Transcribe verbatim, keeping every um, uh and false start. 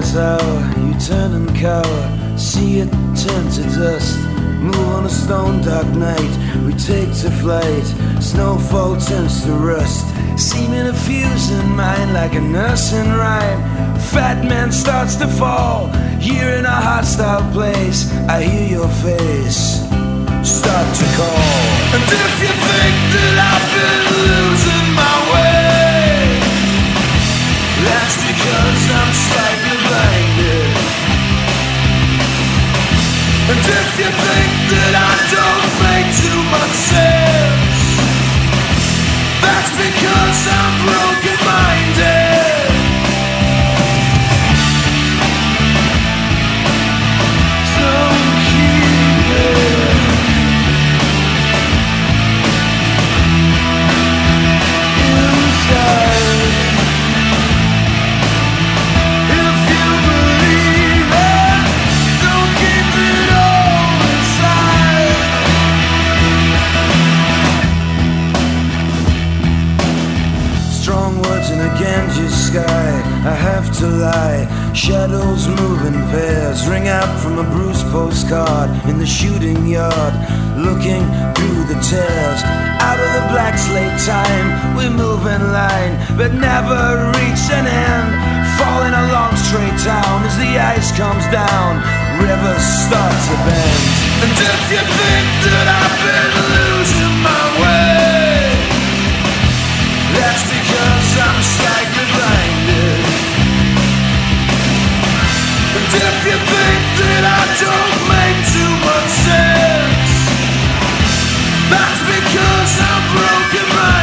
tower, you turn and cower, see it turn to dust. Move on a stone dark night, we take to flight. Snowfall turns to rust, seeming to fuse in mind like a nursing rhyme. Fat man starts to fall, here in a hostile place. I hear your face start to call. And if you think that I've been losing my way, that's because I'm slightly blinded. And if you think that I don't make too much sense, that's because I'm broken-minded. Don't keep it inside. If you believe it, don't keep it all inside. Strong words in a Ganges sky, I have to lie. Shadows move in pairs, ring out from a bruised postcard in the shooting yard, looking through the tears. Out of the black slate time, we move in line, but never reach an end. Falling along straight down as the ice comes down, rivers start to bend. And if you think that I've been losing my way, that's because I'm slightly blinded. And if you think that I don't make too much sense, that's because I'm broken-minded.